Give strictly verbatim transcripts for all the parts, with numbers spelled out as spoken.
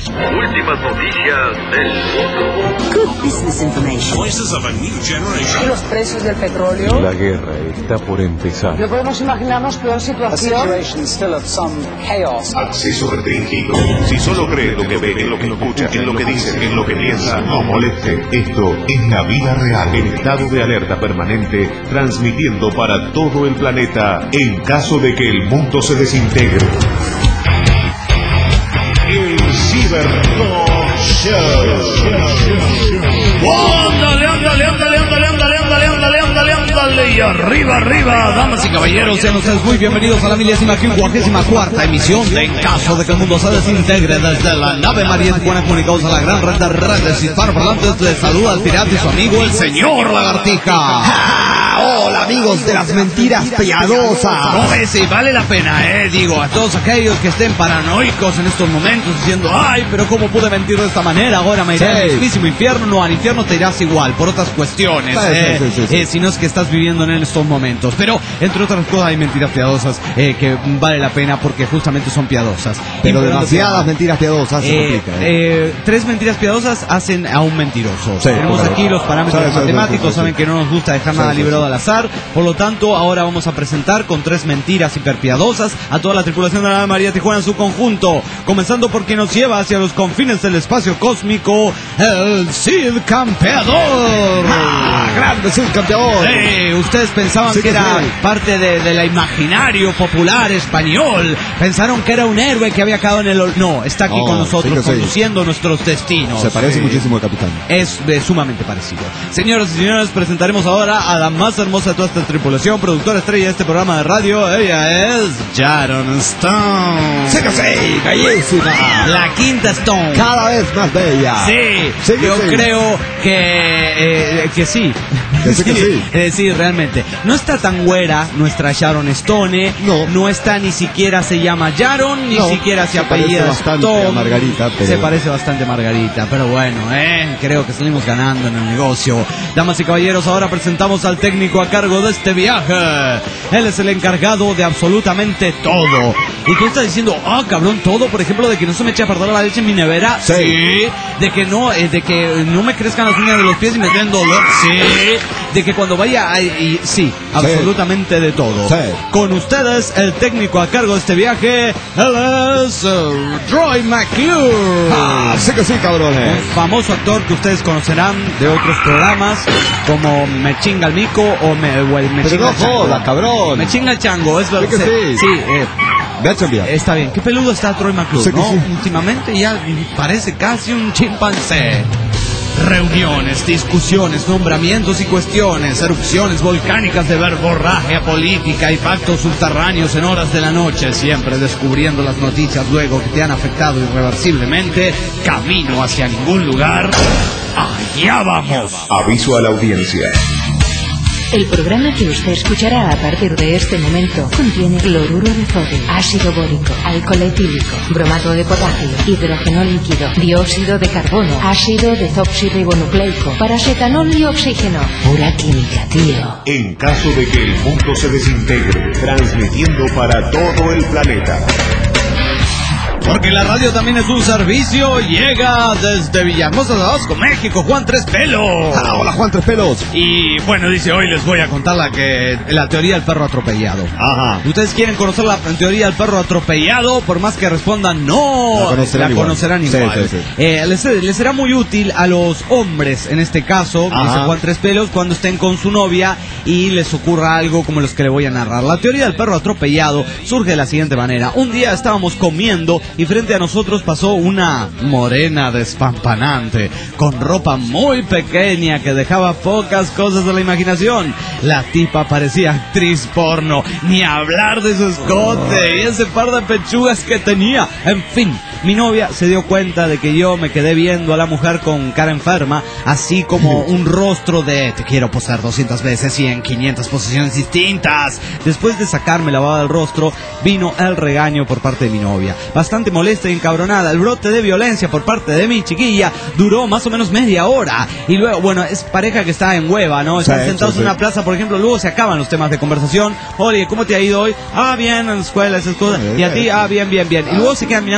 Últimas noticias del mundo. Good business information. Voices of a new generation. ¿Y los precios del petróleo? La guerra está por empezar. No podemos imaginarnos peor situación. Acceso restringido. Si solo cree lo que ve, en lo que escucha, en lo que dice, en lo que piensa, No moleste. Esto es la vida real. en estado de alerta permanente, transmitiendo para todo el planeta en caso de que el mundo se desintegre. El Cybertalk Show. ¡Ándale, ándale, ándale, ándale, ándale, ándale, ándale, ándale, ándale! Y arriba, arriba, damas y caballeros, sean ustedes muy bienvenidos a la milésima quincuagésima cuarta emisión de En Caso de que el Mundo se Desintegre, desde la nave María Tijuana, comunicados a la gran red de redes hispanoparlantes. Les saluda al pirata y su amigo, el señor Lagartija. Hola amigos de las mentiras piadosas. No, ese vale la pena, eh, digo, a todos aquellos que estén paranoicos en estos momentos diciendo, ay, pero cómo pude mentir de esta manera, ahora me iré Sí. al mismísimo infierno. No, al infierno te irás igual, por otras cuestiones, Sí, eh, sí, sí, sí. eh, si no es que estás viviendo en estos momentos. Pero, entre otras cosas, hay mentiras piadosas eh, que vale la pena porque justamente son piadosas. Pero Importante demasiadas que- mentiras piadosas se Eh, complica. ¿eh? eh, tres mentiras piadosas hacen a un mentiroso. Sí, Tenemos correcto. aquí los parámetros Sí, sí, sí, matemáticos, sí, sí, saben sí. que no nos gusta dejar Sí, nada sí, librado sí. al azar. Por lo tanto, ahora vamos a presentar con tres mentiras hiperpiadosas a toda la tripulación de la María Tijuana en su conjunto. Comenzando por quien nos lleva hacia los confines del espacio cósmico, el Cid Campeador. ¡Ah! ¡Grande Cid Campeador! Eh, ustedes pensaban Sí, que que era sí. parte de, del imaginario popular español. Pensaron que era un héroe que había caído en el... ol- No, está aquí No, con nosotros sí que sí. conduciendo nuestros destinos. Se parece Sí. muchísimo al capitán. Es de sumamente parecido. Señoras y señores, presentaremos ahora a la más hermosa de toda esta tripulación, productora estrella de este programa de radio. Ella es Sharon Stone. ¡Sí que sí! ¡Bellísima! La quinta Stone. Cada vez más bella. Sí, Sí que yo sí. creo que, eh, que sí. Que sí, que sí. Eh, sí, realmente. No está tan güera nuestra Sharon Stone. No. No está, ni siquiera se llama Sharon, ni No, siquiera se, se parece apellida bastante Stone. a Margarita, pero- Se parece bastante a Margarita, pero bueno, eh, creo que salimos ganando en el negocio. Damas y caballeros, ahora presentamos al técnico a cargo de este viaje. Él es el encargado de absolutamente todo. Y tú estás diciendo, ah, cabrón, todo, por ejemplo, de que no se me eche a perder la leche en mi nevera. Sí. De que no, eh, de que no me crezcan las uñas de los pies y me den dolor. Sí. De que cuando vaya, a- y, sí, absolutamente de todo. Sí. Con ustedes, el técnico a cargo de este viaje, él es uh, Troy McClure. ¡Ah! ¡Sí que sí, cabrones! Un famoso actor que ustedes conocerán de otros programas como Me chinga el mico o, me, o el Me Pero chinga no el chango. jodas, cabrón. Me chinga el chango, es verdad. Sí que sí. Sí, eh, Ve a chambear. está bien. Qué peludo está Troy McClure, Sí que ¿no? sí. Últimamente ya parece casi un chimpancé. Reuniones, discusiones, nombramientos y cuestiones, erupciones volcánicas de verborragia política y pactos subterráneos en horas de la noche, siempre descubriendo las noticias luego que te han afectado irreversiblemente, camino hacia ningún lugar. ¡Allá vamos! Aviso a la audiencia. El programa que usted escuchará a partir de este momento contiene cloruro de sodio, ácido bórico, alcohol etílico, bromato de potasio, hidrógeno líquido, dióxido de carbono, ácido desoxirribonucleico, paracetanol y oxígeno. Pura química, tío. En caso de que el mundo se desintegre, transmitiendo para todo el planeta. Porque la radio también es un servicio, llega desde Villahermosa, Tabasco, México, Juan Tres Pelos. Ah, hola Juan Tres Pelos. Y bueno, dice, hoy les voy a contar la que la teoría del perro atropellado. Ajá. ¿Ustedes quieren conocer la teoría del perro atropellado? Por más que respondan no, La conocerán igual. conocerán Sí, igual. sí, sí. Eh, les, les será muy útil a los hombres, en este caso, Ajá. dice Juan Tres Pelos, cuando estén con su novia y les ocurra algo como los que le voy a narrar. La teoría del perro atropellado surge de la siguiente manera. Un día estábamos comiendo y frente a nosotros pasó una morena despampanante, con ropa muy pequeña que dejaba pocas cosas de la imaginación. La tipa parecía actriz porno, ni hablar de su escote y ese par de pechugas que tenía. En fin, mi novia se dio cuenta de que yo me quedé viendo a la mujer con cara enferma, así como un rostro de te quiero posar doscientas veces y en quinientas posiciones distintas. Después de sacarme la baba del rostro, vino el regaño por parte de mi novia. Bastante molesta y encabronada, el brote de violencia por parte de mi chiquilla duró más o menos media hora. Y luego, bueno, es pareja que está en hueva, ¿no? Están Sí, sentados sí, en sí. una plaza, por ejemplo, luego se acaban los temas de conversación. Oye, ¿cómo te ha ido hoy? Ah, bien, en la escuela, esas cosas. Y a ti, ah, bien, bien, bien. Y luego se quedan mirando cosas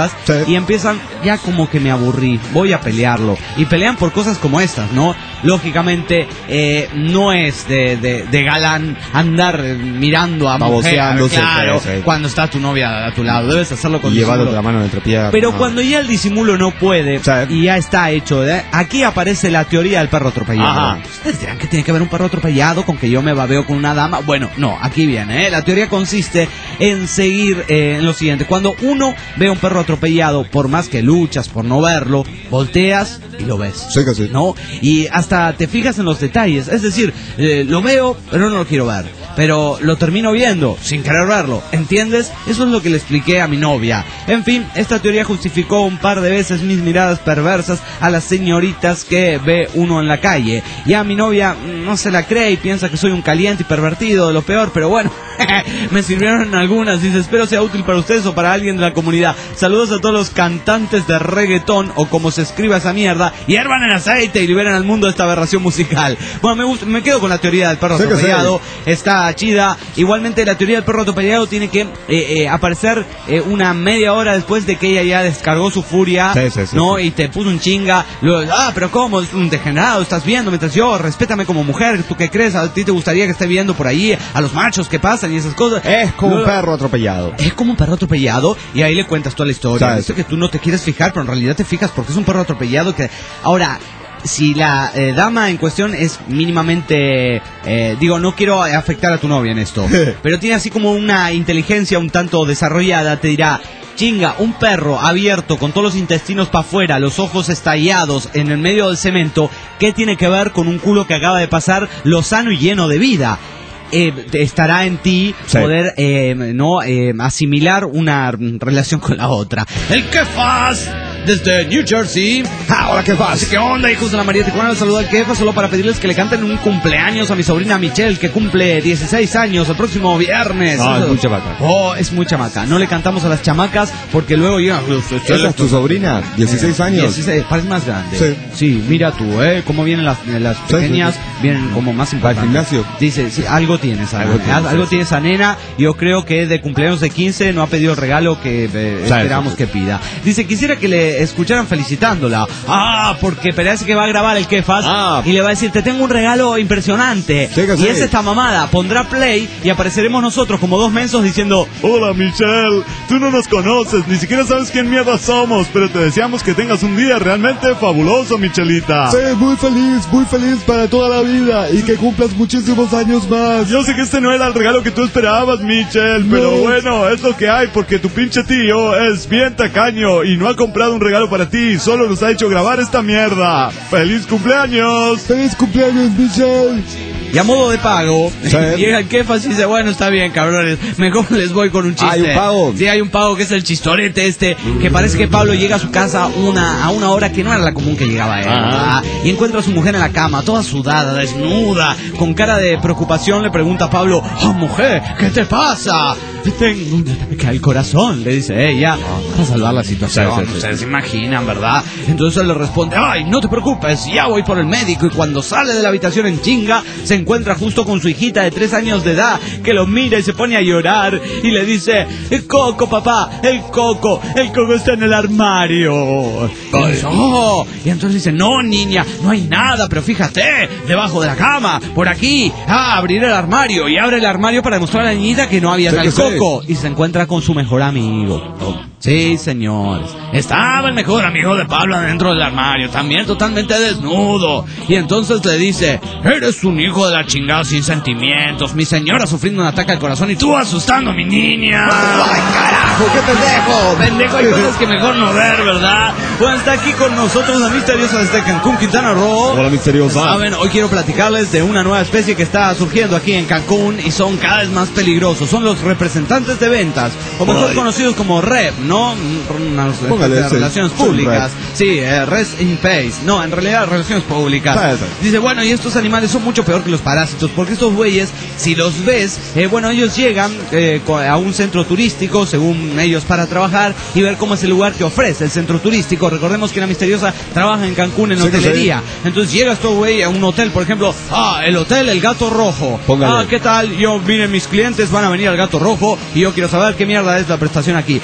cosas, Sí. y empiezan, ya como que me aburrí, voy a pelearlo. Y pelean por cosas como estas, ¿no? Lógicamente, eh, no es de, de, de galán andar eh, mirando a mujer, Baboseándose, claro, sí, sí. cuando está tu novia a tu lado. Debes hacerlo con Y llevándote disimulo. la mano en la entrepierna. Pero cuando ya el disimulo no puede, Sí. y ya está hecho, ¿eh? Aquí aparece la teoría del perro atropellado. Ajá. ¿Ustedes dirán que tiene que ver un perro atropellado con que yo me babeo con una dama? Bueno, no, aquí viene, ¿eh? La teoría consiste en seguir eh, en lo siguiente. Cuando uno ve a un perro atropellado, por más que luchas por no verlo, volteas y lo ves. Sí que sí. ¿No? Y hasta te fijas en los detalles. Es decir, eh, lo veo, pero no lo quiero ver. Pero lo termino viendo, sin querer verlo. ¿Entiendes? Eso es lo que le expliqué a mi novia. En fin, esta teoría justificó un par de veces mis miradas perversas a las señoritas que ve uno en la calle. Y a mi novia no se la cree y piensa que soy un caliente y pervertido, de lo peor, pero bueno, me sirvieron algunas. Dice, espero sea útil para ustedes o para alguien de la comunidad. Saludos a todos los cantantes de reggaetón, o como se escriba esa mierda, hiervan en aceite y liberen al mundo de esta aberración musical. Bueno, me, gusta, me quedo con la teoría del perro Sí que atropellado. Está chida. Igualmente, la teoría del perro atropellado tiene que eh, eh, aparecer eh, una media hora después de que ella ya descargó su furia, Sí, sí, sí, ¿no? sí. Y te puso un chinga. Luego, ah, pero ¿cómo? Es un degenerado, estás viendo. Mientras yo, respétame como mujer. ¿Tú qué crees? ¿A ti te gustaría que esté viendo por ahí a los machos que pasan y esas cosas? Es como un Luego, perro atropellado. es como un perro atropellado, y ahí le cuentas toda la historia. ¿Sabes? Dice que tú no te quieres fijar, pero en realidad te fijas porque es un perro atropellado que... Ahora, si la eh, dama en cuestión es mínimamente... Eh, digo, no quiero afectar a tu novia en esto, pero tiene así como una inteligencia un tanto desarrollada, te dirá... Chinga, un perro abierto con todos los intestinos para afuera, los ojos estallados en el medio del cemento, ¿qué tiene que ver con un culo que acaba de pasar lo sano y lleno de vida? Eh, estará en ti Sí. poder eh, no eh, asimilar una relación con la otra. El Kefas desde New Jersey. Ah, hola, ¿qué pasa? ¿Qué onda, hijos de la María Tijuana? Saludo al Kefas solo para pedirles que le canten un cumpleaños a mi sobrina Michelle, que cumple dieciséis años el próximo viernes. No, es Eso- muy chamaca. Oh, es muy chamaca. No le cantamos a las chamacas porque luego llegan los... ¿Esa es tu sobrina? ¿dieciséis años? dieciséis, parece más grande. Sí. Sí, mira tú, ¿eh? Cómo vienen las, las Sí, pequeñas, sí, vienen como más ¿Va al importantes. gimnasio? Dice, sí, algo tiene esa Algo nena, tiene, algo sí, tiene esa nena. Yo creo que de cumpleaños de quince no ha pedido el regalo que eh, Claro, esperamos sí, sí. que pida. Dice, quisiera que le escucharan felicitándola. Ah, porque parece que va a grabar el Kefas Ah. y le va a decir, te tengo un regalo impresionante. Sí, que y sí. es esta mamada. Pondrá play y apareceremos nosotros como dos mensos diciendo, hola Michelle, tú no nos conoces, ni siquiera sabes quién mierda somos, pero te deseamos que tengas un día realmente fabuloso, Michelita. Sí, muy feliz, muy feliz para toda la vida y que cumplas muchísimos años más. Yo sé que este no era el regalo que tú esperabas, Michelle, pero No. bueno, es lo que hay porque tu pinche tío es bien tacaño y no ha comprado un regalo para ti, solo nos ha hecho grabar esta mierda. ¡Feliz cumpleaños! ¡Feliz cumpleaños, Michelle! Y a modo de pago, Sí. llega el Kefas y dice, bueno, está bien, cabrones, mejor les voy con un chiste. ¿Hay un pago? Sí, hay un pago que es el chistorete este, que parece que Pablo llega a su casa una, a una hora que no era la común que llegaba él, ¿verdad? Y encuentra a su mujer en la cama, toda sudada, desnuda, con cara de preocupación, le pregunta a Pablo, oh, mujer, ¿qué te pasa? Tengo un ataque al corazón, le dice ella, para salvar la situación. Sí, sí, sí. Ustedes se imaginan, ¿verdad? Entonces él le responde, ay, no te preocupes, ya voy por el médico. Y cuando sale de la habitación en chinga, se encuentra justo con su hijita de tres años de edad, que lo mira y se pone a llorar y le dice, el coco, papá, el coco, el coco está en el armario. Y dice, oh, y entonces dice, no, niña, no hay nada, pero fíjate, debajo de la cama, por aquí, ah, abriré el armario. Y abre el armario para demostrar a la niñita que no había Sí, tal que sí. coco. Y se encuentra con su mejor amigo. Sí, señores. Estaba el mejor amigo de Pablo dentro del armario, también totalmente desnudo. Y entonces le dice, eres un hijo de la chingada sin sentimientos, mi señora sufriendo un ataque al corazón y tú asustando a mi niña. ¡Ay, carajo! ¡Qué pendejo! Pendejo, hay cosas que mejor no ver, ¿verdad? Bueno, está aquí con nosotros la misteriosa desde Cancún, Quintana Roo. Hola, misteriosa. Saben, hoy quiero platicarles de una nueva especie que está surgiendo aquí en Cancún y son cada vez más peligrosos. Son los representantes de ventas, o mejor Ay. conocidos como R E P, ¿no? Unas especie Póngale de ese, relaciones sí, públicas. Sí, eh, Res in Pace. No, en realidad relaciones públicas. Sí, sí. Dice, bueno, y estos animales son mucho peor que los parásitos, porque estos güeyes, si los ves, eh, bueno, ellos llegan eh, co- a un centro turístico, según ellos, para trabajar y ver cómo es el lugar que ofrece el centro turístico. Recordemos que la misteriosa trabaja en Cancún en Sí, que hotelería. Entonces llegas tú, güey, a un hotel, por ejemplo, ah, el hotel El Gato Rojo. Póngale. Ah, ¿qué tal? Yo, miren, mis clientes van a venir al Gato Rojo y yo quiero saber qué mierda es la prestación aquí. Bueno, tenemos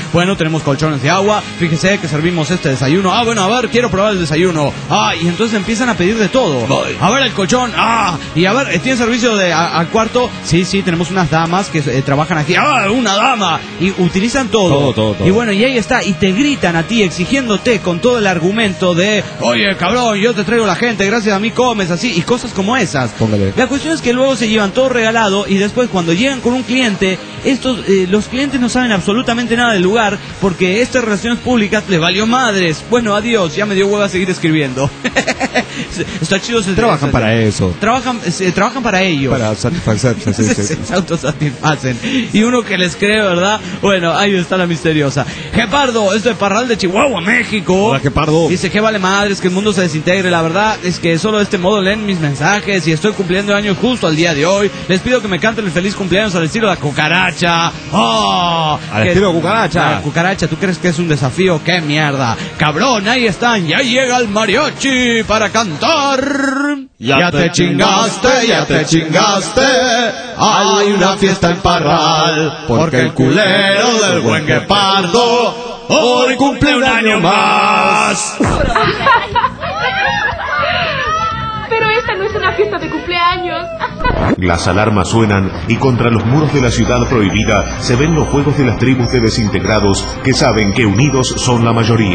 tenemos colchones de agua, fíjese que servimos este desayuno, ah, bueno, a ver, quiero probar el desayuno, ah, y entonces empiezan a pedir de todo, a ver el colchón, ah, y a ver, ¿tiene servicio de a- al cuarto? Sí, sí, tenemos unas damas que eh, trabajan aquí, ah, una dama, y utilizan todo. Todo, todo, todo. Y bueno, y ahí está, y te gritan a ti exigiéndote con todo el argumento de, oye, cabrón, yo te traigo la gente, gracias a mí comes, así, y cosas como esas. Póngale. La cuestión es que luego se llevan todo regalado y después cuando llegan con un cliente, estos eh, los clientes no saben absolutamente nada del lugar porque estas relaciones públicas les valió madres. Bueno, adiós, ya me dio hueva a seguir escribiendo. Está chido. Se, Trabajan se, para eso. Trabajan, se, trabajan para ellos. Para satisfacerse. Sí, sí, sí. Se autosatisfacen. Y uno que les cree, ¿verdad? Bueno, ahí está la misteriosa. Gepardo, es de Parral de Chihuahua, México. Hola, Gepardo. Dice que vale madres que el mundo se desintegre. La verdad es que solo de este modo leen mis mensajes y estoy cumpliendo años justo al día de hoy. Les pido que me canten el feliz cumpleaños al estilo de la cucaracha. ¡Oh! Al Que- estilo cucaracha. La cucaracha, ¿tú crees que es un desafío? ¡Qué mierda! ¡Cabrón! Ahí están, ya llega el mariachi para cantar. Ya, te chingaste, ya te chingaste. Hay una fiesta en Parral. Porque el culero del buen Gepardo hoy cumple un año más. Pero esta no es una fiesta de cumpleaños. Las alarmas suenan y contra los muros de la ciudad prohibida se ven los juegos de las tribus de desintegrados que saben que unidos son la mayoría.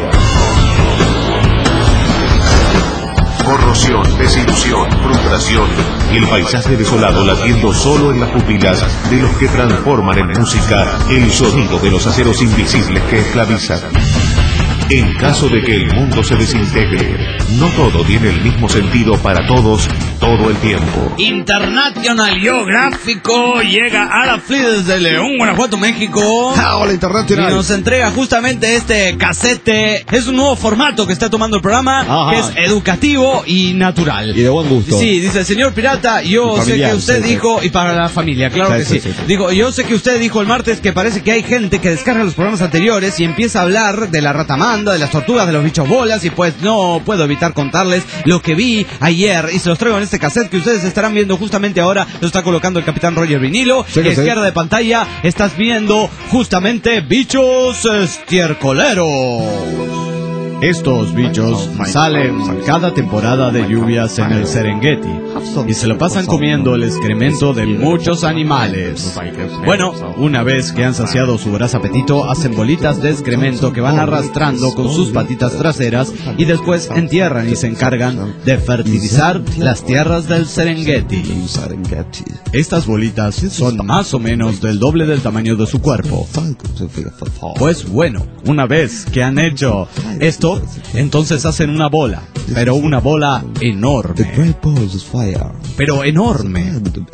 Corrosión, desilusión, frustración y el paisaje desolado latiendo solo en las pupilas de los que transforman en música el sonido de los aceros invisibles que esclavizan. En caso de que el mundo se desintegre, no todo tiene el mismo sentido para todos todo el tiempo. International Geográfico llega a la Fleet desde León, Guanajuato, México. Ah, hola, Y International. nos entrega justamente este casete. Es un nuevo formato que está tomando el programa, Ajá. que es educativo y natural. Y de buen gusto. Sí, dice, señor pirata, yo Y sé familiar, que usted sí, sí. dijo, y para la familia, claro Sí, que sí. sí, sí, sí. Digo, yo sé que usted dijo el martes que parece que hay gente que descarga los programas anteriores y empieza a hablar de la ratamanda, de las tortugas, de los bichos bolas, y pues no puedo evitar contarles lo que vi ayer, y se los traigo en este cassette que ustedes estarán viendo justamente ahora. Lo está colocando el capitán Roger Vinilo. Sí, a la que sí. izquierda de pantalla estás viendo justamente bichos estiércoleros. Estos bichos salen cada temporada de lluvias en el Serengeti y se lo pasan comiendo el excremento de muchos animales. Bueno, una vez que han saciado su voraz apetito, hacen bolitas de excremento que van arrastrando con sus patitas traseras y después entierran y se encargan de fertilizar las tierras del Serengeti. Estas bolitas son más o menos del doble del tamaño de su cuerpo. Pues bueno, una vez que han hecho esto, entonces hacen una bola, pero una bola enorme, pero enorme.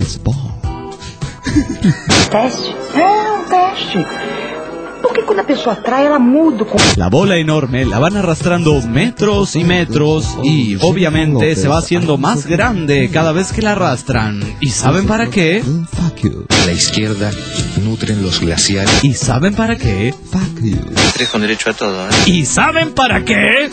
Teste? É um teste. Porque quando a pessoa atrai, ela muda. La bola enorme la van arrastrando metros y metros y obviamente se va haciendo más grande cada vez que la arrastran. ¿Y saben para qué? A la izquierda nutren los glaciares. ¿Y saben para qué? Tres con derecho a todo, ¿eh? ¿Y saben para qué?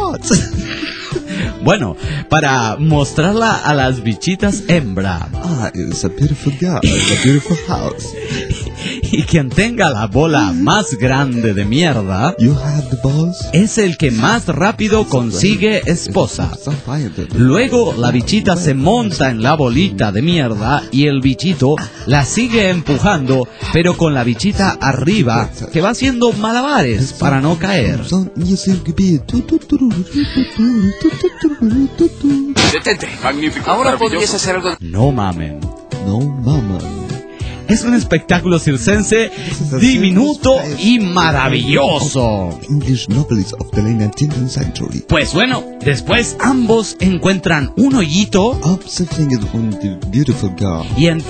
Bueno, para mostrarla a las bichitas hembra. Ah, it's a beautiful girl. It's a beautiful house. Y quien tenga la bola más grande de mierda You have the balls. es el que más rápido consigue esposa. Luego la bichita se monta en la bolita de mierda y el bichito la sigue empujando, pero con la bichita arriba, que va haciendo malabares para no caer. Detente. Magnífico. Ahora podrías hacer algo. No mamen. No, mama. Es un espectáculo circense diminuto y maravilloso. English novelists of the late nineteenth century. Pues bueno, después ambos encuentran un hoyito Observing it on the beautiful girl. y en...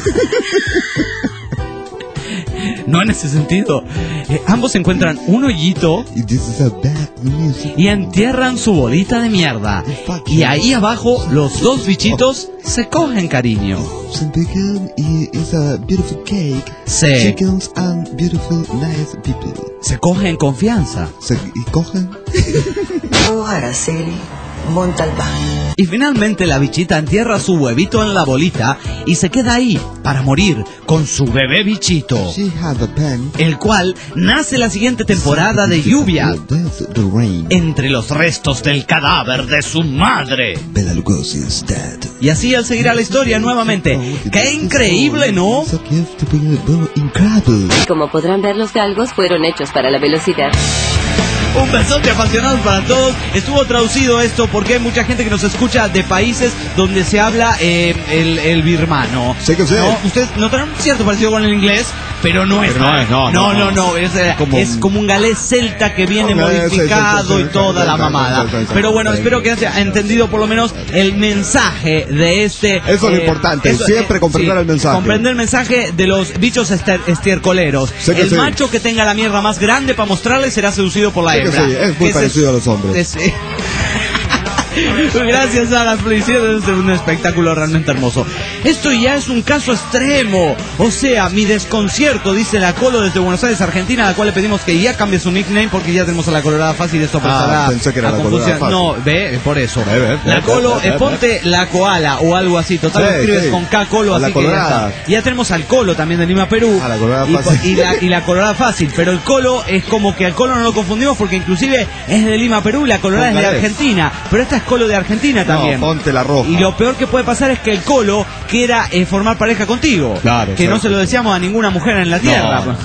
No en ese sentido. Eh, ambos encuentran un hoyito This is a bad music. y entierran su bolita de mierda. Y ahí abajo los dos bichitos se cogen cariño. Some bacon is a beautiful cake. Se, Chickens and beautiful nice people. se cogen confianza. Se y cogen. Oh, Araceli Montalbán. Y finalmente la bichita entierra su huevito en la bolita y se queda ahí para morir con su bebé bichito, She had a pen. el cual nace la siguiente temporada de lluvia Death, the rain. entre los restos del cadáver de su madre. Bela Lugosi is dead. Y así él seguirá la historia nuevamente. ¡Qué increíble!, ¿no? It's a gift to be incredible. Como podrán ver, los galgos fueron hechos para la velocidad. Un besote apasionado para todos. Estuvo traducido esto porque hay mucha gente que nos escucha de países donde se habla eh, el, el birmano. Sí que sí. ¿No? Ustedes notaron cierto parecido con el inglés, pero no es. Pero no es, no, no, no, no, no, es, eh, como es un- como un galés celta que viene Un galés, modificado sí, sí, sí, y sí, toda sí, la sí, mamada. sí, sí, sí, Pero bueno, sí. espero que haya entendido por lo menos el mensaje de este. Eso es lo importante, siempre comprender el mensaje. Comprender el mensaje de los bichos ester- estiercoleros. Sí que El sí. macho que tenga la mierda más grande para mostrarle será seducido por la Sí que hembra. sí, es muy Que parecido a los hombres. Sí. Gracias a las felicidades, es un espectáculo realmente hermoso. Esto ya es un caso extremo. O sea, mi desconcierto, dice la Colo desde Buenos Aires, Argentina, a la cual le pedimos que ya cambie su nickname porque ya tenemos a la Colorada Fácil. Esto prestará Ah, pensé que era a la confusión. Colorada No, ve, por eso. Ve, ve, ve, La ve, Colo, ve, ve, eh, ve. ponte la Koala o algo así. Total, Sí, lo escribes sí. con K Colo, A la así que ya Colorada. está. Ya tenemos al Colo también de Lima, Perú. A la Colorada y, Fácil. y la, y la Colorada Fácil. Pero el Colo es como que al Colo no lo confundimos porque inclusive es de Lima, Perú. La Colorada es de Póngale. Argentina. Pero esta es Colo de Argentina también. No, ponte la roja. Y lo peor que puede pasar es que el Colo quiera eh, formar pareja contigo. Claro, que no exacto. se lo deseamos a ninguna mujer en la tierra. No.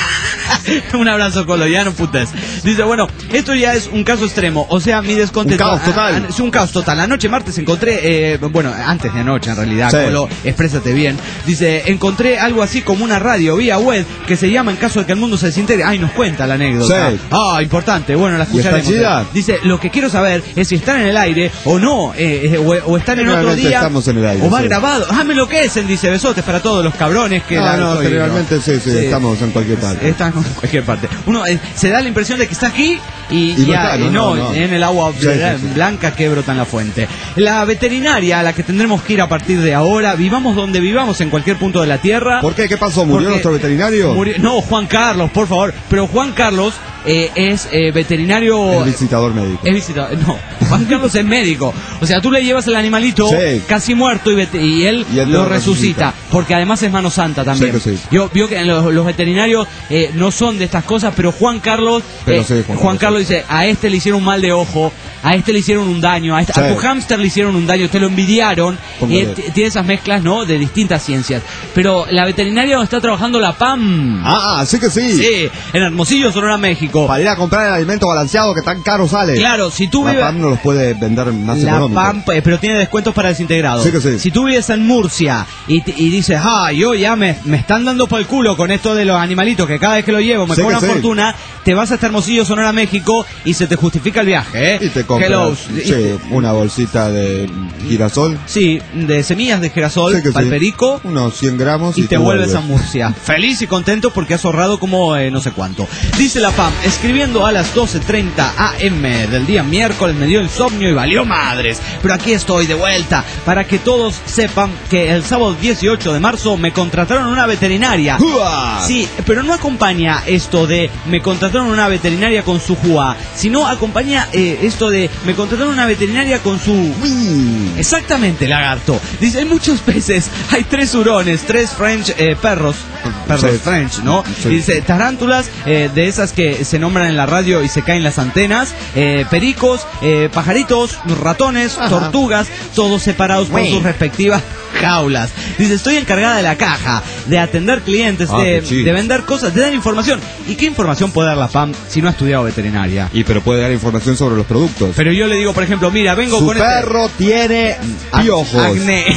Un abrazo, Colo, ya no putes. Dice, bueno, esto ya es un caso extremo. O sea, mi descontento. Un caos total. Ah, ah, Es un caos total. Anoche martes encontré, eh, bueno, antes de anoche en realidad, Sí. Colo, exprésate bien. Dice, encontré algo así como una radio vía web que se llama En caso de que el mundo se desintegre. Ay, nos cuenta la anécdota. Sí. Ah, importante. Bueno, la ¿Y está escucharemos. chida? Dice, lo que quiero saber es si están en el aire o no, eh, eh, o, o están en otro Generalmente día. estamos en el aire, o va sí. grabado. Ah, me lo que es, dice, besotes para todos los cabrones que No, la- no, soy, generalmente sí, sí, estamos en cualquier parte. Están en cualquier parte. Uno eh, se da la impresión de que está aquí y, Y no ya, está, y no, no, no, no. en el agua Sí, sí, sí. blanca que brota en la fuente. La veterinaria a la que tendremos que ir a partir de ahora, vivamos donde vivamos, en cualquier punto de la tierra. ¿Por qué? ¿Qué pasó? ¿Murió Porque nuestro veterinario? murió- no, Juan Carlos, por favor. Pero Juan Carlos eh, es eh, veterinario. El visitador médico. Es visitador. No, Juan Carlos es médico. O sea, tú le llevas el animalito Sí. casi muerto y, vete- y él Y él lo lo resucita. resucita. Porque además es mano santa también. Sí que sí. Yo vio que los, los veterinarios eh, no son de estas cosas, pero Juan Carlos. Pero eh, sí, Juan, Juan Carlos Carlos, dice: a este le hicieron un mal de ojo, a este le hicieron un daño, a, este- a Sí. tu hámster le hicieron un daño, te lo envidiaron. Póngale. Eh, t- tiene esas mezclas, ¿no? De distintas ciencias. Pero la veterinaria está trabajando la P A M. Ah, sí que sí. Sí, en Hermosillo, Sonora, México. Para ir a comprar el alimento balanceado que tan caro sale. Claro, si tú La vives... P A M no los puede vender más La económico. P A M, eh, pero tiene descuentos para desintegrados. Sí que sí. Si tú vives en Murcia y, te- y dices, ah, yo ya me, me están dando por el culo con esto de los animalitos, que cada vez que lo llevo me Sí cobran que sí. fortuna, te vas hasta Hermosillo, Sonora, México y se te justifica el viaje, ¿eh? Y te compras Hello. sí, una bolsita de girasol. Sí, de semillas de girasol, Sí que sí. palperico. Unos cien gramos. Y, Y, te tú vuelves a vuelves. Murcia. Feliz y contento porque has ahorrado como eh, no sé cuánto. Dice la P A M, escribiendo a las doce treinta a eme del día miércoles me dio insomnio y valió madres. Pero aquí estoy de vuelta para que todos sepan que el sábado dieciocho de marzo me contrataron una veterinaria. ¡Jua! Sí, pero no acompaña esto de me contrataron una veterinaria con su jua, sino acompaña eh, esto de me contrataron una veterinaria con su... Uy. Exactamente, lagarto. Dice, hay muchos peces, hay tres hurones, tres French eh, perros, perros Sí. French, ¿no? Sí. Dice, tarántulas, eh, de esas que se nombran en la radio y se caen las antenas, eh, pericos, eh, pajaritos, ratones, Ajá. tortugas, todos separados por Uy. sus respectivas jaulas. Dice, estoy encargada de la caja, de atender clientes, Ah, de, qué chido. de vender cosas, de dar información. ¿Y qué información puede dar la P A M si no ha estudiado veterinaria? Y pero puede dar información sobre los productos. Pero yo le digo, por ejemplo, mira, vengo Su con este... perro tiene Ac- piojos. Acné.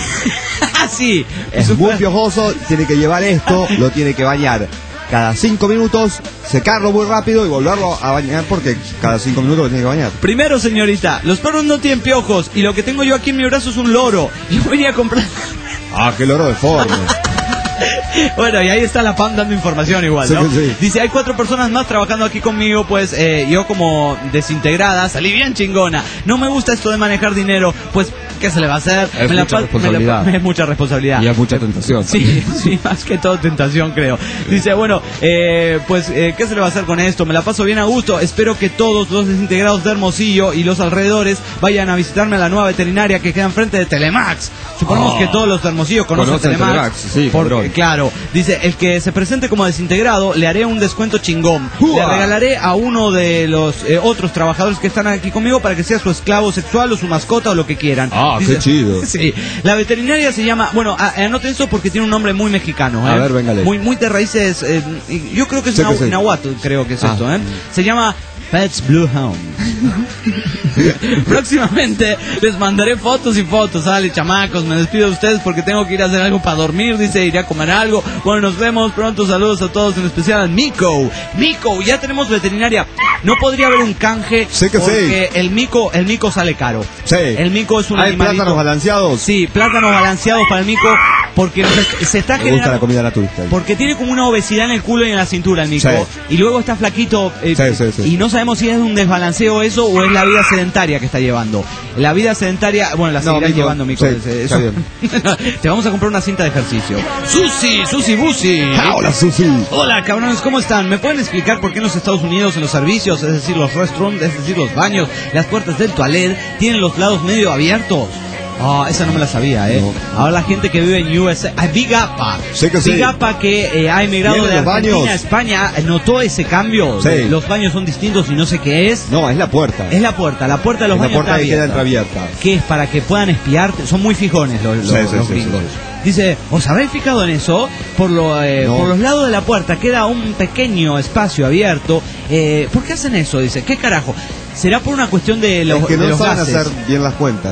Sí, Es su muy perro- piojoso, tiene que llevar esto, lo tiene que bañar cada cinco minutos, secarlo muy rápido y volverlo a bañar porque cada cinco minutos lo tiene que bañar. Primero, señorita, los perros no tienen piojos y lo que tengo yo aquí en mi brazo es un loro. Yo venía a comprar... Ah, qué loro deforme. Bueno, y ahí está la P A M dando información igual, ¿no? Sí, sí. Dice, hay cuatro personas más trabajando aquí conmigo, pues eh, yo como desintegrada salí bien chingona. No me gusta esto de manejar dinero, pues, ¿qué se le va a hacer? Es me la mucha pa- responsabilidad. me la- es mucha responsabilidad. Y hay mucha tentación. Sí, sí, más que todo tentación, creo. Dice, bueno, eh, pues, eh, ¿qué se le va a hacer con esto? Me la paso bien a gusto. Espero que todos los desintegrados de Hermosillo y los alrededores vayan a visitarme a la nueva veterinaria que queda enfrente de Telemax. Suponemos Oh. que todos los de Hermosillo conocen, Conocen Telemax. Telemax, sí, porque, cabrón. claro, dice, el que se presente como desintegrado, le haré un descuento chingón. ¡Ua! Le regalaré a uno de los eh, otros trabajadores que están aquí conmigo para que sea su esclavo sexual o su mascota o lo que quieran. Ah, Dice, qué chido. Sí, la veterinaria se llama, bueno, a- anoten eso porque tiene un nombre muy mexicano, ¿eh? A ver, véngale. Muy, muy de raíces, eh, y- yo creo que es Sé que nahua- sí. nahuatl, creo que es Ah. esto, ¿eh? Se llama Pets Blue Hound. Próximamente les mandaré fotos y fotos. Sale, chamacos, me despido de ustedes porque tengo que ir a hacer algo para dormir. Dice, iré a comer algo. Bueno, nos vemos pronto. Saludos a todos, en especial a Mico. Mico, ya tenemos veterinaria. No podría haber un canje Sí que porque el mico, el mico sale caro. Sí. El mico es un ¿Hay animalito. plátanos balanceados? Sí, plátanos balanceados para el mico porque se, se está Me gusta la generando. comida naturista. Porque tiene como una obesidad en el culo y en la cintura el mico. Sí. Y luego está flaquito. eh, Sí, sí, sí. Y no sabemos si es un desbalanceo eso o es la vida sedentaria que está llevando. La vida sedentaria, bueno, la No, seguirás mico, llevando, mico. sí, ese- está eso. Te vamos a comprar una cinta de ejercicio. Susi, Susi Busi. Hola, Susi. Hola, cabrones, ¿cómo están? ¿Me pueden explicar por qué en los Estados Unidos, en los servicios, es decir, los restrooms, es decir, los baños, las puertas del toilet, tienen los lados medio abiertos? Ah, esa no me la sabía, ¿eh? No. Ahora la gente que vive en U S A, ah, Big Apa, Sí que sí. Big Apa que eh, ha emigrado ¿Tienen de los Argentina baños? a España, ¿notó ese cambio? Sí. Los baños son distintos y no sé qué es. No, es la puerta. Es la puerta, la puerta de los Es la baños puerta está que queda abierta. entreabierta. ¿Qué es? Para que puedan espiarte. Son muy fijones los, los, Sí, sí, los sí, gringos. sí. Dice, ¿os habéis fijado en eso? Por, lo, eh, No. por los lados de la puerta queda un pequeño espacio abierto. Eh, ¿Por qué hacen eso? Dice, ¿qué carajo? ¿Será por una cuestión de los, Es que de no los saben gases? hacer bien las cuentas.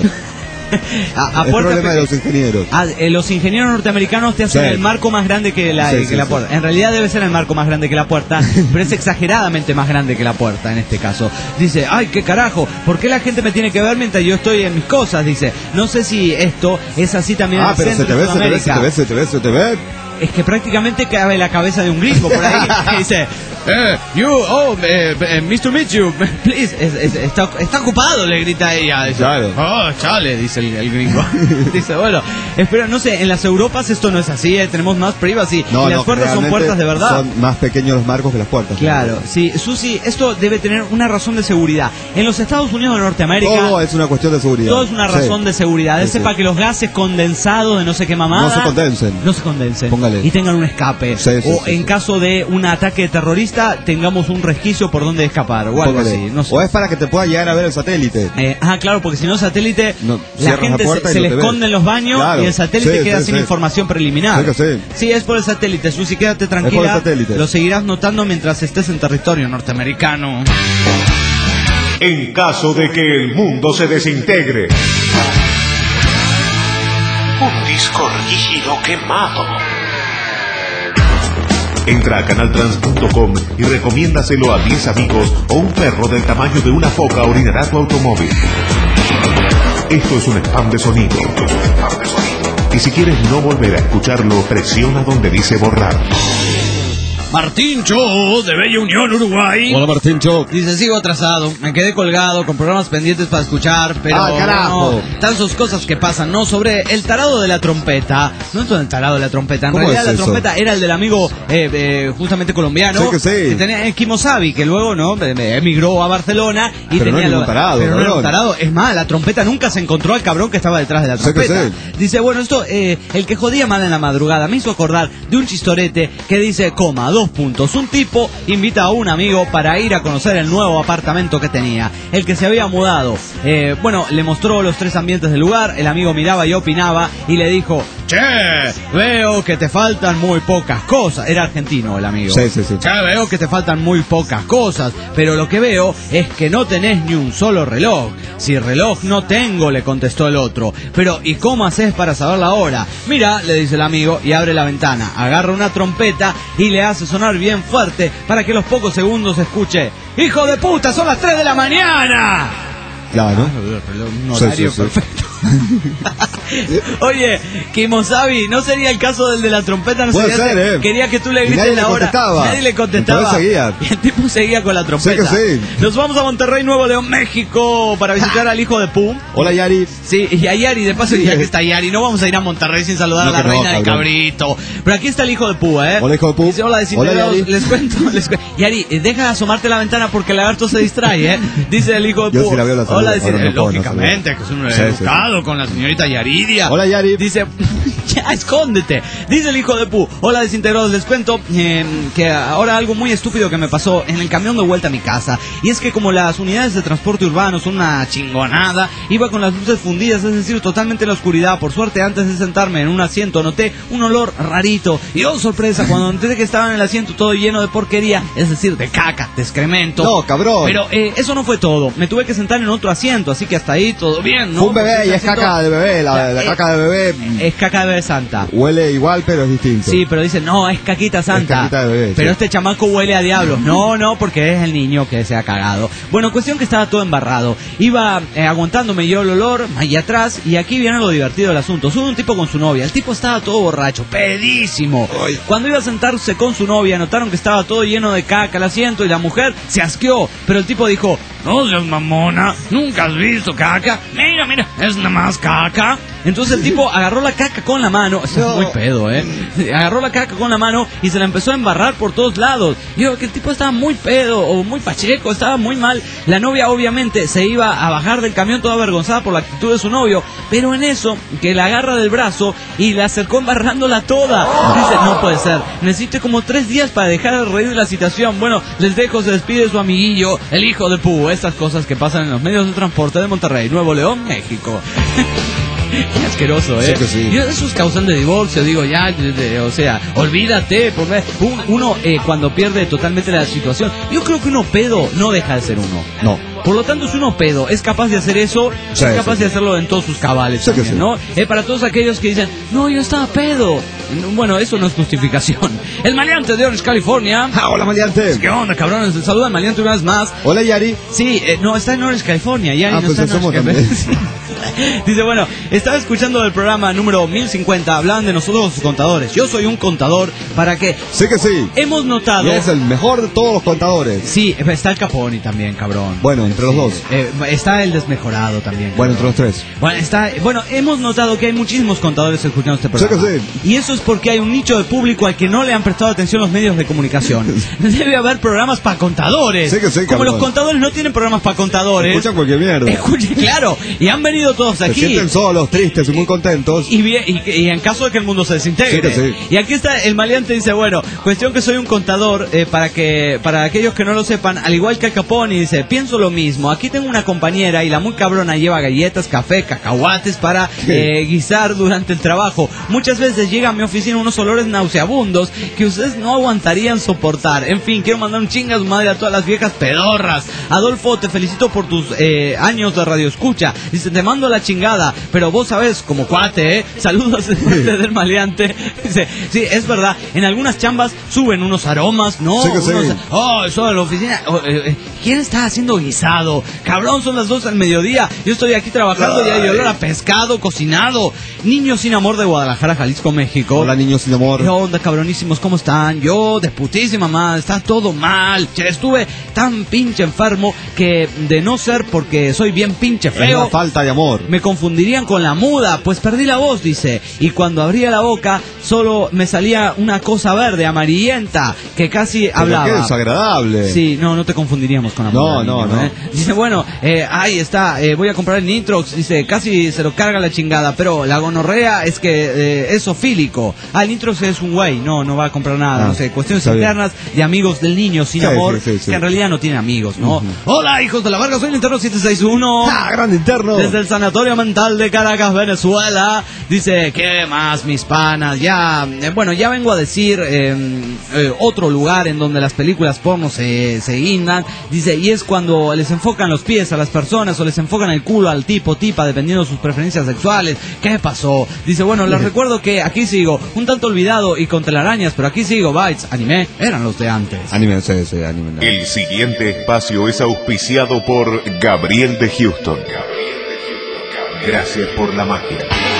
A, a Es puerta problema de los ingenieros. Ah, eh, los ingenieros norteamericanos te hacen Sí. el marco más grande que la, Sí, que sí, la sí. puerta. En realidad debe ser el marco más grande que la puerta, pero es exageradamente más grande que la puerta en este caso. Dice, ay, qué carajo, ¿por qué la gente me tiene que ver mientras yo estoy en mis cosas? Dice, no sé si esto es así también en Ah, el pero se centro te de ve, se te ve, se Sudamérica. te ve, se te ve, se te ve. Es que prácticamente cabe la cabeza de un gringo por ahí. Que dice, eh, you, oh, eh, eh, mister Meet you, please. Es- es- está, está ocupado, le grita ella. Dice, Claro. oh, chale, dice el, el gringo. Dice, bueno, espera, no sé, en las Europas esto no es así, eh, tenemos más privacy. No, y las no, puertas son realmente puertas de verdad. Son más pequeños los marcos que las puertas. Claro, sí, Susi, esto debe tener una razón de seguridad. En los Estados Unidos de Norteamérica, Todo es una cuestión de seguridad. todo es una razón Sí. de seguridad. Es Sí, sí. para que los gases condensados de no sé qué mamada No se condensen. no se condensen Póngale. y tengan un escape. Sí, sí, o sí, en sí. caso de un ataque terrorista tengamos un resquicio por donde escapar o algo Póngale. así. No sé. O es para que te pueda llegar a ver el satélite. Eh, ah, claro, porque si no satélite, No, la cierras gente la puerta se, y se no le te esconde ves. en los baños Claro. y el satélite Sí, queda sí, sin sí. información preliminar. Sí que sí. Sí, es por el satélite, Susi, quédate por el tranquila. satélite. Lo seguirás notando mientras estés en territorio norteamericano. En caso de que el mundo se desintegre, Un disco rígido quemado. entra a canaltrans punto com y recomiéndaselo a diez amigos o un perro del tamaño de una foca orinará tu automóvil. Esto es un spam de sonido. Y si quieres no volver a escucharlo, presiona donde dice borrar. Martín Cho, de Bella Unión, Uruguay. Hola, Martín Cho. Dice, sigo atrasado, me quedé colgado con programas pendientes para escuchar, pero Ah, carajo. no, tan sus cosas que pasan, ¿no? Sobre el tarado de la trompeta, no es el tarado de la trompeta, en ¿Cómo realidad es la eso? trompeta era el del amigo eh, eh, justamente colombiano, Sí que sí. tenía eh, Kimosabi, que luego no Eh, emigró a Barcelona y Pero no tenía es lo- ningún tarado, pero no era un cabrón. tarado, es más, la trompeta nunca se encontró al cabrón que estaba detrás de la Sí que trompeta. sí. Dice, bueno, esto, eh, el que jodía mal en la madrugada me hizo acordar de un chistorete que dice, coma, dos puntos. Un tipo invita a un amigo para ir a conocer el nuevo apartamento que tenía, el que se había mudado. Eh, bueno, le mostró los tres ambientes del lugar, el amigo miraba y opinaba y le dijo, che, veo que te faltan muy pocas cosas. Era argentino el amigo. Sí, sí, sí. Che, veo que te faltan muy pocas cosas, pero lo que veo es que no tenés ni un solo reloj. Si reloj no tengo, le contestó el otro. Pero, ¿y cómo haces para saber la hora? Mira, le dice el amigo y abre la ventana, agarra una trompeta y le hace sonar bien fuerte para que a los pocos segundos escuche, ¡hijo de puta, son las tres de la mañana! Claro. Un Sí, horario sí, sí. perfecto. Oye, Kimosabi, ¿no sería el caso del de la trompeta? No Puede sería ser, ese? eh. Quería que tú le Y grites nadie le la hora. contestaba. Nadie le contestaba. Entonces seguía. Y el tipo seguía con la trompeta. Sí que sí. Nos vamos a Monterrey, Nuevo León, México, para visitar al hijo de Pooh. Hola, Yari. Sí, y a Yari, de paso, ya que está Yari, no vamos a ir a Monterrey sin saludar No, a la que no, reina del cabrón. cabrito. Pero aquí está el hijo de Pooh, ¿eh? Hola, hijo de Pooh. Dice, hola, desintegrados, Hola, Yari. les cuento, les cuento. Yari, eh, deja de asomarte a la ventana porque el lagarto se distrae, ¿eh? Dice el hijo de Yo Pooh. sí la veo, la saludo. Hola, Ahora no desintegrados. puedo, no Lógicamente, que es un Sí, sí, educado con la señorita Yaridia. Hola, Yari. Dice, ya, escóndete. Dice el hijo de Pooh. Hola, desintegrados, les cuento eh, que ahora algo muy estúpido que me pasó en el camión de vuelta a mi casa. Y es que como las unidades de transporte urbano son una chingonada, iba con las luces fundidas, es decir, totalmente en la oscuridad. Por suerte, antes de sentarme en un asiento, noté un olor rarito. Y oh, sorpresa, cuando noté que estaba en el asiento todo lleno de porquería, es decir, de caca, de excremento. No, cabrón. Pero eh, eso no fue todo. Me tuve que sentar en otro asiento, así que hasta ahí todo bien, ¿no? Fue un bebé Porque y es ese asiento- caca de bebé. La, la Eh, caca de bebé Es caca de bebé santa. huele igual, pero es distinto. Sí, pero dicen, no, es caquita santa. Es caquita de bebé, Pero sí. este chamaco huele a diablos. No, no, porque es el niño que se ha cagado. Bueno, cuestión que estaba todo embarrado. Iba eh, aguantándome yo el olor allá atrás. Y aquí viene lo divertido del asunto. Sube un tipo con su novia. El tipo estaba todo borracho, pedísimo. Ay. Cuando iba a sentarse con su novia, notaron que estaba todo lleno de caca el asiento. Y la mujer se asqueó. Pero el tipo dijo, no seas mamona, nunca has visto caca. Mira, mira, es nada más caca. Entonces el tipo agarró la caca con la mano. Esto No. es muy pedo, ¿eh? Agarró la caca con la mano y se la empezó a embarrar por todos lados. Yo, que el tipo estaba muy pedo o muy pacheco, estaba muy mal. La novia obviamente se iba a bajar del camión toda avergonzada por la actitud de su novio. Pero en eso, que la agarra del brazo y la acercó embarrándola toda. Dice, no puede ser, necesito como tres días para dejar de reír de la situación. Bueno, les dejo, se despide su amiguillo, el hijo de Pooh. Estas cosas que pasan en los medios de transporte de Monterrey, Nuevo León, México. Qué asqueroso, ¿eh? Sí que sí. Yo, eso es causante de divorcio, digo, ya, de- de- o sea, olvídate, por ver, un- uno eh, cuando pierde totalmente la situación, yo creo que uno pedo no deja de ser uno. No. Por lo tanto, si uno pedo es capaz de hacer eso, Sí, es capaz sí. de hacerlo en todos sus cabales Sí que también, sí. ¿no? Eh, para todos aquellos que dicen, no, yo estaba pedo. Bueno, eso no es justificación. El maleante de Orange, California. Ah, hola, maleante. ¿Qué onda, cabrones? Saluda al maleante una vez más. Hola, Yari. Sí, eh, no, está en Orange, California. Ya Ah, no pues está en somos Orange, también. California. Dice, bueno, estaba escuchando el programa número mil cincuenta, hablaban de nosotros los contadores. Yo soy un contador, ¿para qué? Sí que sí. Hemos notado... Y es el mejor de todos los contadores. Sí, está el Caponi también, cabrón. Bueno, entre los Sí, dos. eh, está el desmejorado también. Bueno, cabrón. entre los tres. Bueno, está, bueno, hemos notado que hay muchísimos contadores escuchando este programa. Sí que sí. Y eso es porque hay un nicho de público al que no le han prestado atención los medios de comunicación. Debe haber programas para contadores. Sí que sí, Como cabrón. los contadores no tienen programas para contadores. Escuchan cualquier mierda. Escuche, claro. Y han venido todos Se aquí. sienten solos, tristes y muy contentos. Y, bien- y, y en caso de que el mundo se desintegre. Sí que sí. Y aquí está el maleante, dice, bueno, cuestión que soy un contador, eh, para que para aquellos que no lo sepan, al igual que el Caponi, dice, pienso lo mismo, aquí tengo una compañera y la muy cabrona lleva galletas, café, cacahuates para eh, guisar durante el trabajo. Muchas veces llega a mi oficina unos olores nauseabundos que ustedes no aguantarían soportar. En fin, quiero mandar un chinga a su madre a todas las viejas pedorras. Adolfo, te felicito por tus eh, años de radio escucha. Dice, te mando la chingada, pero vos sabes, como cuate, ¿eh? Saludos de parte del maleante. Dice, sí, es verdad, en algunas chambas suben unos aromas, ¿no? Sí que sí. Unos- oh, eso de la oficina. Oh, eh, eh, ¿Quién está haciendo guisado? Cabrón, son las dos del mediodía. Yo estoy aquí trabajando y hay olor a pescado cocinado. Niños sin amor de Guadalajara, Jalisco, México. Hola, niños sin amor. ¿Qué onda, cabronísimos? ¿Cómo están? Yo, de putísima madre, está todo mal. Che, estuve tan pinche enfermo que, de no ser porque soy bien pinche Es feo, la falta de amor. me confundirían con la muda, pues perdí la voz, dice. Y cuando abría la boca, solo me salía una cosa verde, amarillenta, que casi Pero hablaba. qué desagradable. Sí, no, no te confundiríamos con la No, muda, no, niño, no. ¿eh? Dice, bueno, eh, ahí está, eh, voy a comprar el Nitrox. Dice, casi se lo carga la chingada, pero la gonorrea es que eh, es ofílico. Ah, el Nitrox es un güey, no, no va a comprar nada. Ah, no sé, cuestiones está bien. internas de amigos del niño sin Sí, amor, sí, sí, sí. que en realidad no tiene amigos, ¿no? Ujú. Hola, hijos de la verga, soy el interno siete seis uno. ¡Ah, gran interno! Desde el Sanatorio Mental de Caracas, Venezuela. Dice, ¿qué más, mis panas? Ya, eh, bueno, ya vengo a decir eh, eh, otro lugar en donde las películas porno se, se guindan. Dice, y es cuando les enfocan los pies a las personas o les enfocan el culo al tipo, tipa, dependiendo de sus preferencias sexuales. ¿Qué pasó? Dice, bueno, les recuerdo que aquí sigo, un tanto olvidado y con telarañas, pero aquí sigo, Bytes, anime, eran los de antes. Anime, sí, sí, anime. no. El siguiente espacio es auspiciado por Gabriel de Houston. Gracias por la magia.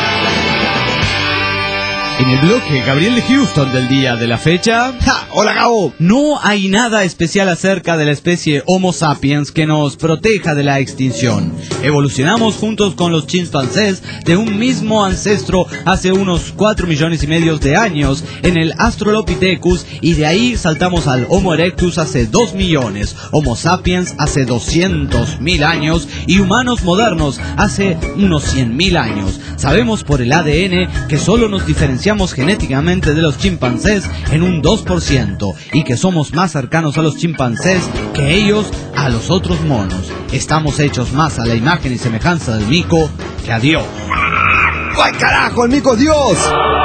En el bloque Gabriel de Houston del día de la fecha. ¡Ja! ¡Hola, Gabo! No hay nada especial acerca de la especie Homo sapiens que nos proteja de la extinción. Evolucionamos juntos con los chimpancés de un mismo ancestro hace unos cuatro millones y medio de años en el Australopithecus, y de ahí saltamos al Homo erectus hace dos millones, Homo sapiens hace doscientos mil años y humanos modernos hace unos cien mil años. Sabemos por el A D N que solo nos diferenciamos genéticamente de los chimpancés en un dos por ciento y que somos más cercanos a los chimpancés que ellos a los otros monos. Estamos hechos más a la imagen y semejanza del mico que a Dios. ¡Ay, carajo! ¡El mico es Dios!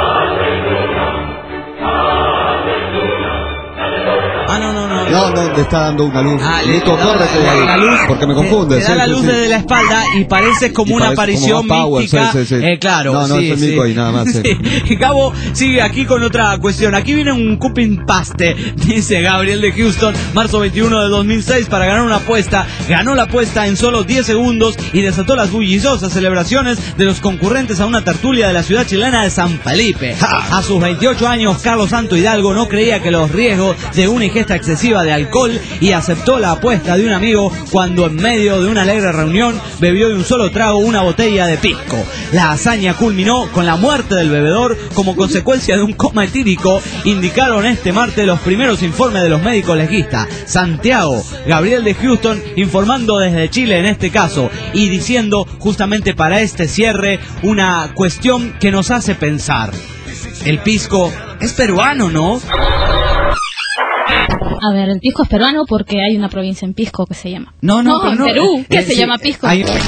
Ah, no, no, no. No, no, te está dando una luz. Ah, Nico, no, córrete la, ahí, la luz, porque me confunde. Te, te da sí, la sí, luz sí. desde la espalda y parece como Y una parece aparición como más power, mística. sí, sí, sí. Eh, claro, No, no, sí, es el sí. mico ahí, nada más, sí. Sí. Gabo sigue aquí con otra cuestión. Aquí viene un cuping paste, dice Gabriel de Houston, marzo veintiuno de dos mil seis, para ganar una apuesta. Ganó la apuesta en solo diez segundos y desató las bulliciosas celebraciones de los concurrentes a una tertulia de la ciudad chilena de San Felipe. ¡Ja! A sus veintiocho años, Carlos Santo Hidalgo no creía que los riesgos de una ingesta excesiva de alcohol y aceptó la apuesta de un amigo cuando en medio de una alegre reunión bebió de un solo trago una botella de pisco. La hazaña culminó con la muerte del bebedor como consecuencia de un coma etílico, indicaron este martes los primeros informes de los médicos legistas. Santiago, Gabriel de Houston informando desde Chile en este caso y diciendo justamente para este cierre una cuestión que nos hace pensar. El pisco es peruano, ¿no? A ver, el pisco es peruano porque hay una provincia en Pisco que se llama. No, no, no, pero en no, Perú, eh, que eh, se sí, llama Pisco. hay- Está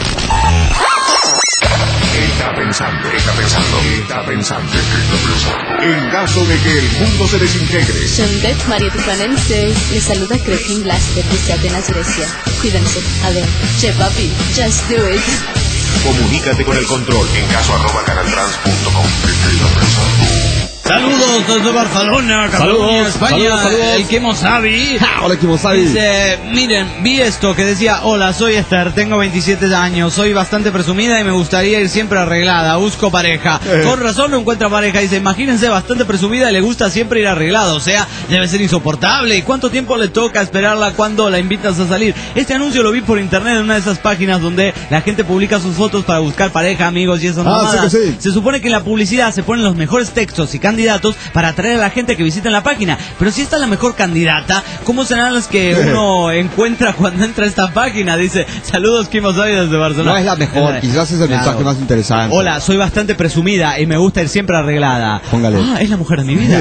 pensando, está pensando, está pensando, está pensando. En caso de que el mundo se desintegre, Shondet María Tijuanense, les saluda Creeping Blaster desde Atenas, Grecia. Cuídense, a ver, che papi, just do it. comunícate con el control en caso arroba canaltrans punto com. Está pensando. Saludos desde Barcelona, Cataluña, Saludos, España, saludos, saludos. el Kemosabi. ¡Ja! ¡Hola, Kimosabi! Dice, miren, vi esto que decía, hola, soy Esther, tengo veintisiete años, soy bastante presumida y me gustaría ir siempre arreglada, busco pareja. Eh. Con razón no encuentra pareja, dice, imagínense, bastante presumida y le gusta siempre ir arreglada, o sea, debe ser insoportable. ¿Y cuánto tiempo le toca esperarla cuando la invitas a salir? Este anuncio lo vi por internet en una de esas páginas donde la gente publica sus fotos para buscar pareja, amigos y esas Ah, mamadas. sí que sí. Se supone que en la publicidad se ponen los mejores textos y candidatos para atraer a la gente que visita la página. Pero si esta es la mejor candidata, ¿cómo serán las que uno encuentra cuando entra a esta página? Dice, saludos, Kemosabi desde Barcelona. No es la mejor, quizás es el Claro. mensaje más interesante. Hola, soy bastante presumida y me gusta ir siempre arreglada. Póngale. Ah, es la mujer de mi vida.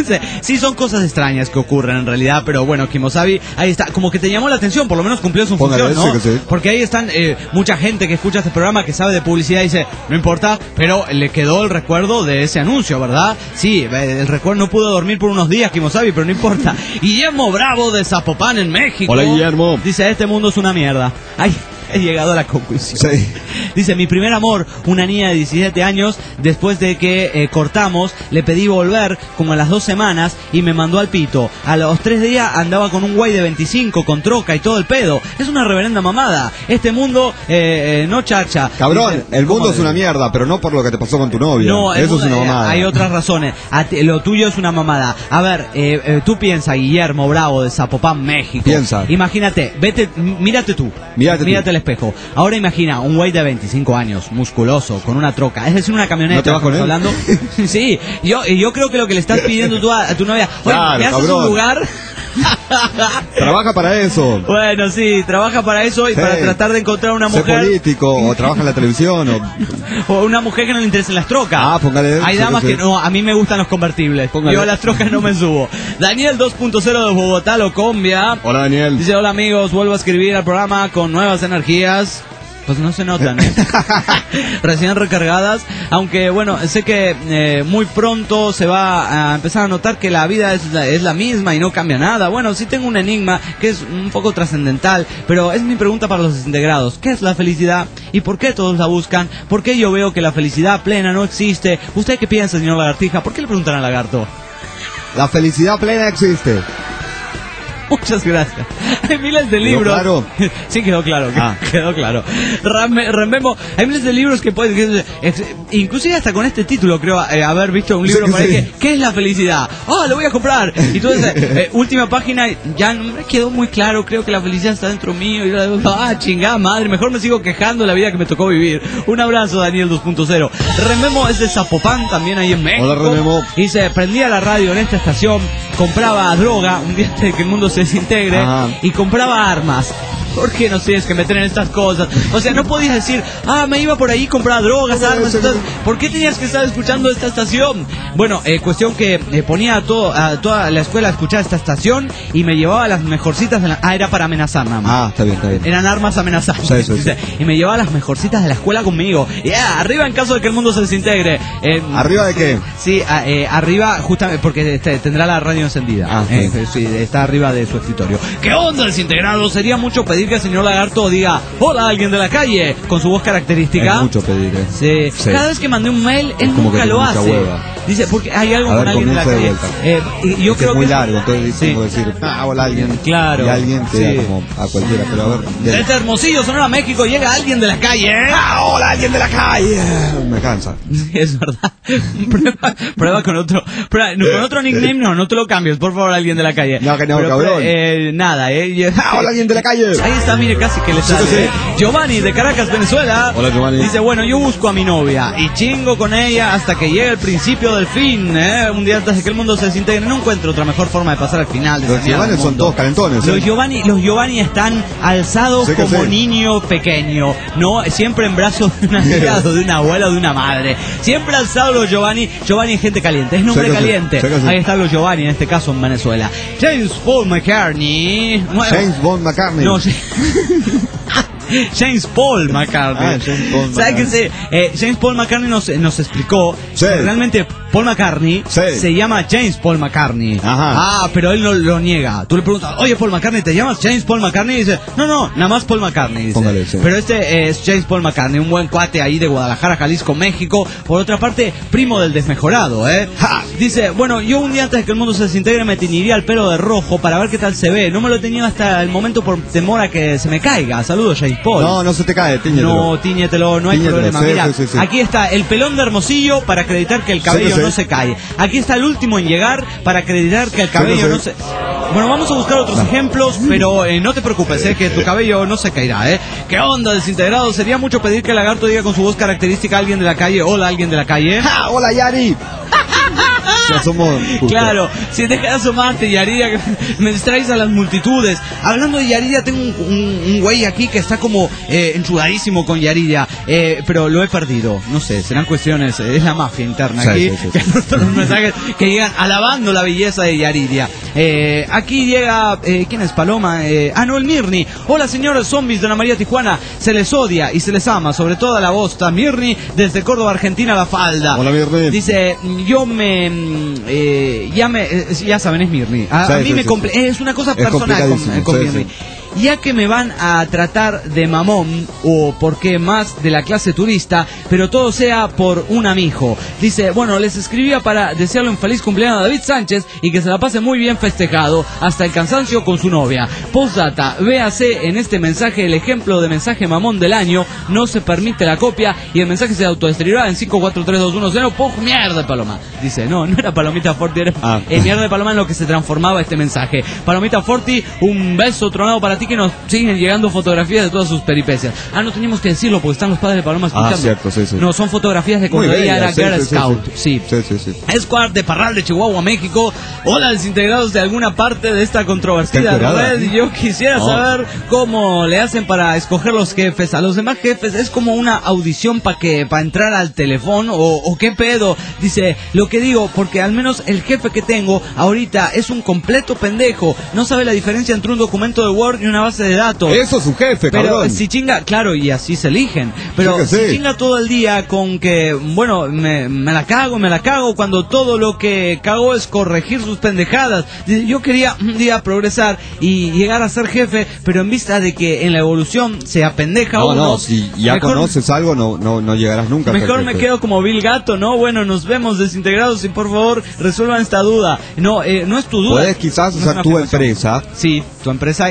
Sí, son cosas extrañas que ocurren en realidad, pero bueno, Kemosabi, ahí está. Como que te llamó la atención, por lo menos cumplió su Póngale, función, ¿no? sí que sí. Porque ahí están eh, mucha gente que escucha este programa que sabe de publicidad y dice, no importa, pero le quedó el recuerdo de ese anuncio, ¿verdad? Sí, eh, el recuerdo, no pudo dormir por unos días, Kemosabi, pero no importa. Guillermo Bravo de Zapopan, en México. Hola, Guillermo. Dice, este mundo es una mierda. Ay, he llegado a la conclusión. Sí. Dice, mi primer amor, una niña de diecisiete años, después de que eh, cortamos, le pedí volver como a las dos semanas y me mandó al pito. A los tres días andaba con un güey de veinticinco, con troca y todo el pedo. Es una reverenda mamada. Este mundo, eh, eh, no chacha. Cabrón, Dice, el mundo ¿cómo es una mierda, pero no por lo que te pasó con tu novia. no, el Eso mundo- es una eh, mamada. Hay otras razones. A ti- lo tuyo es una mamada. A ver, eh, eh, tú piensa, Guillermo Bravo de Zapopan, México. Piensa. Imagínate, vete, m- mírate tú. Mírate tú. al espejo. Ahora imagina un güey de veinticinco años, musculoso, con una troca, es decir, una camioneta. ¿No te vas con estamos él? hablando. Sí, yo, yo creo que lo que le estás pidiendo tú a, a tu novia, oye, Claro, ¿me haces cabrón. un lugar? Trabaja para eso. Bueno, sí, trabaja para eso y Sí. para tratar de encontrar una Sé mujer. político, o trabaja en la televisión, o... O una mujer que no le interesen las trocas. Ah, póngale. Hay sí, damas sí. que no, a mí me gustan los convertibles. Póngale. Yo a las trocas no me subo. Daniel dos punto cero de Bogotá, Locombia. Hola, Daniel. Dice, hola amigos, vuelvo a escribir al programa con nuevas energías. Pues no se notan, ¿eh? Recién recargadas. Aunque bueno, sé que eh, muy pronto se va a empezar a notar que la vida es la, es la misma y no cambia nada. Bueno, sí tengo un enigma que es un poco trascendental, pero es mi pregunta para los desintegrados. ¿Qué es la felicidad? ¿Y por qué todos la buscan? ¿Por qué yo veo que la felicidad plena no existe? ¿Usted qué piensa, señor Lagartija? ¿Por qué le preguntan al lagarto? La felicidad plena existe. Muchas gracias. Hay miles de libros. Claro. Sí, quedó claro, Ah. quedó claro. Rame- Rememo, hay miles de libros que puedes, que- ex- inclusive hasta con este título creo eh, haber visto un libro Sí, por ahí sí. que, ¿qué es la felicidad? ¡Oh, lo voy a comprar! Y tú dices, eh, última página, ya no me quedó muy claro, creo que la felicidad está dentro mío. Y yo, ah, chingada madre, mejor me sigo quejando de la vida que me tocó vivir. Un abrazo, Daniel dos punto cero. Rememo es de Zapopan, también ahí en México. Hola, Rememo. Y se prendía la radio en esta estación, compraba droga, un día antes de que el mundo se desintegre, Ajá. y compraba armas. ¿Por qué nos tienes que meter en estas cosas? O sea, no podías decir, ah, me iba por ahí, compraba drogas, armas, entonces, ¿por qué tenías que estar escuchando esta estación? Bueno, eh, cuestión que eh, ponía a, todo, a toda la escuela a escuchar esta estación y me llevaba las mejorcitas de la... Ah, era para amenazar nada más. Ah, está bien, está bien. Eran armas amenazantes. Sí, sí, sí. Y me llevaba las mejorcitas de la escuela conmigo. Yeah, arriba en caso de que el mundo se desintegre. Eh, ¿Arriba de qué? Sí, a- eh, arriba, justamente porque este, tendrá la radio encendida. Ah, Eh, sí. sí, está arriba de su escritorio. ¿Qué onda, desintegrado? Sería mucho pedir que el señor Lagarto diga, hola, alguien de la calle, con su voz característica. Es mucho pedir, ¿eh? Sí. Sí. Cada vez que mandé un mail, él como que nunca tiene lo mucha hace. hueva. Dice, porque hay algo A con ver, alguien de la comienza de calle. vuelta. Eh, y yo Este creo es muy que... largo, entonces Sí. tengo que decir, ah, hola alguien. Claro. Y alguien que Sí. da como a cualquiera, pero a ver. de- Desde Hermosillo, Sonora, México, llega alguien de la calle. ¿eh? Ah, hola alguien de la calle. Me cansa. Sí, es verdad. Prueba, prueba con otro. Prueba, no, con otro nickname no, no te lo cambies, por favor, alguien de la calle. No, que no, Pero, cabrón. eh, nada, eh. Ah, hola alguien de la calle. Ahí está, mire, casi que le Sí, sale. sí, sí. ¿eh? Giovanni de Caracas, Venezuela. Hola, Giovanni. Dice, bueno, yo busco a mi novia y chingo con ella hasta que llegue el principio del fin, ¿eh? Un día antes de que el mundo se desintegre. No encuentro otra mejor forma de pasar al final. De Los esa mierda Giovanni del son mundo. todos calentones, ¿eh? Los Giovanni, los Giovanni están alzados Sí que como sí. niño pequeño, ¿no? Siempre en brazos de una amiga o de una abuela o de una madre. Siempre alzados los Giovanni. Giovanni es gente caliente, es nombre Sí que sí, caliente. sí que sí. Ahí están los Giovanni, en este caso en Venezuela. James Paul McCartney. Bueno, James Bond McCartney. no, sí. James Paul McCartney. Ah, James Paul ¿Sabes qué? McCartney. Sí, eh, James Paul McCartney nos, nos explicó Sí. que realmente Paul McCartney Sí. se llama James Paul McCartney. Ajá. Ah, pero él no lo niega. Tú le preguntas, oye Paul McCartney, ¿te llamas James Paul McCartney? Y dice, no, no, nada más Paul McCartney. Dice. Póngale, sí. Pero este es James Paul McCartney, un buen cuate ahí de Guadalajara, Jalisco, México. Por otra parte, primo del desmejorado, ¿eh? Ja. Dice, bueno, yo un día antes de que el mundo se desintegre me teñiría el pelo de rojo para ver qué tal se ve. No me lo he tenido hasta el momento por temor a que se me caiga. Saludos, James Paul. No, no se te cae, tíñetelo. No, tíñetelo, no hay Tíñetelo, problema. sí, Mira, sí, sí, sí. aquí está el pelón de Hermosillo para acreditar que el cabello Sí, sí. no se cae. Aquí está el último en llegar para acreditar que el cabello sí. no se... Bueno, vamos a buscar otros ejemplos, pero eh, no te preocupes, eh, que tu cabello no se caerá, ¿eh? ¿Qué onda, desintegrado? Sería mucho pedir que el lagarto diga con su voz característica a alguien de la calle, hola, alguien de la calle. ¡Ja! ¡Hola Yari! Ya somos. Justo. Claro, si dejas de asomarte, Yarida, que me distraes a las multitudes. Hablando de Yarida, tengo un, un, un güey aquí que está como eh, enchudadísimo con Yarida, eh, pero lo he perdido. No sé, serán cuestiones, eh, es la mafia interna Sí, aquí, sí, sí, que sí. nuestros mensajes que llegan alabando la belleza de Yaridia. Eh, aquí llega, eh, ¿quién es Paloma? Eh, ah, no, el Mirni. Hola, señores zombies de la María Tijuana. Se les odia y se les ama, sobre todo a la bosta. Mirni, desde Córdoba, Argentina, La Falda. Hola, Mirni. Dice, yo me... Eh, ya me... eh, ya saben, es Mirni. A, Sí, a mí sí, me sí, comple- sí. es una cosa Es personal con, complicadísimo, con sí, Mirni. sí. Ya que me van a tratar de mamón, o por qué más de la clase turista, pero todo sea por un amigo. Dice, bueno, les escribía para desearle un feliz cumpleaños a David Sánchez y que se la pase muy bien festejado, hasta el cansancio con su novia. Postdata, véase en este mensaje el ejemplo de mensaje mamón del año, no se permite la copia y el mensaje se autodestruirá en cinco, cuatro, tres, dos, uno, cero, ¡pum! Mierda de Paloma. Dice, no, no era Palomita Forti, era Ah. eh, mierda de Paloma en lo que se transformaba este mensaje. Palomita Forti, un beso tronado para ti, que nos siguen llegando fotografías de todas sus peripecias. Ah, no teníamos que decirlo porque están los padres de Paloma escuchando. Ah, cierto, sí, sí. No, son fotografías de cuando Muy ella bella, era sí, Girl sí, sí, Scout. sí. Sí. Sí, sí, sí. Squad de Parral de Chihuahua, México. Hola, desintegrados de alguna parte de esta controvertida Está encuerada. red. Yo quisiera No. saber cómo le hacen para escoger los jefes. A los demás jefes es como una audición para que para entrar al teléfono o, o qué pedo. Dice, lo que digo, porque al menos el jefe que tengo ahorita es un completo pendejo. No sabe la diferencia entre un documento de Word y una base de datos. Eso es un jefe, Pero cabrón. si chinga, claro, y así se eligen. Pero Sí que si sí. chinga todo el día con que, bueno, me, me la cago, me la cago, cuando todo lo que cago es corregir sus pendejadas. Yo quería un día progresar y llegar a ser jefe, pero en vista de que en la evolución se apendeja No, uno. no, si ya mejor- conoces algo, no, no, no llegarás nunca a ser Mejor me jefe. quedo como Bill Gato, ¿no? Bueno, nos vemos desintegrados y por favor resuelvan esta duda. No, eh, no es tu duda. Puedes quizás No es usar una tu afirmación. empresa Sí, tu empresa y serás jefe.